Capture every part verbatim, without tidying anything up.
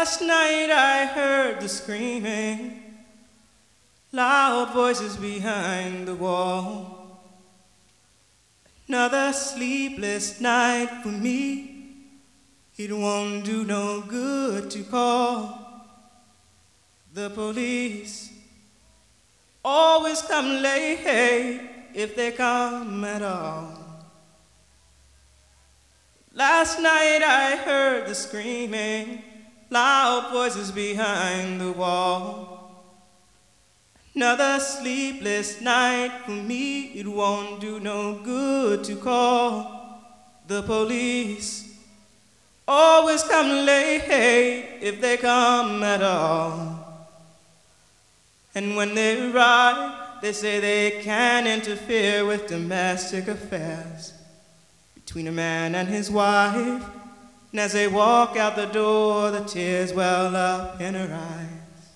Last night I heard the screaming, loud voices behind the wall. Another sleepless night for me. It won't do no good to call the police. Always come late if they come at all. Last night I heard the screaming, loud voices behind the wall. Another sleepless night for me. It won't do no good to call the police. Always come late if they come at all. And when they arrive, they say they can't interfere with domestic affairs between a man and his wife. And as they walk out the door, the tears well up in her eyes.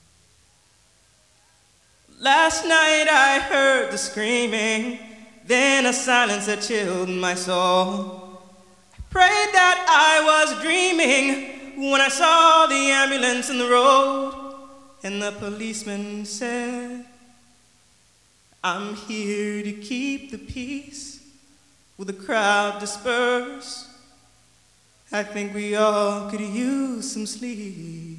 Last night I heard the screaming, then a silence that chilled my soul. I prayed that I was dreaming when I saw the ambulance in the road, and the policeman said, I'm here to keep the peace. Will the crowd disperse? I think we all could use some sleep.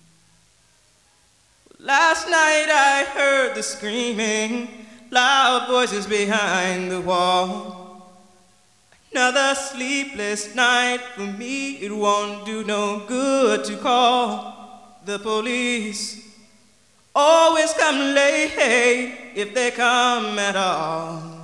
Last night I heard the screaming, loud voices behind the wall. Another sleepless night for me. It won't do no good to call the police. Always come late if they come at all.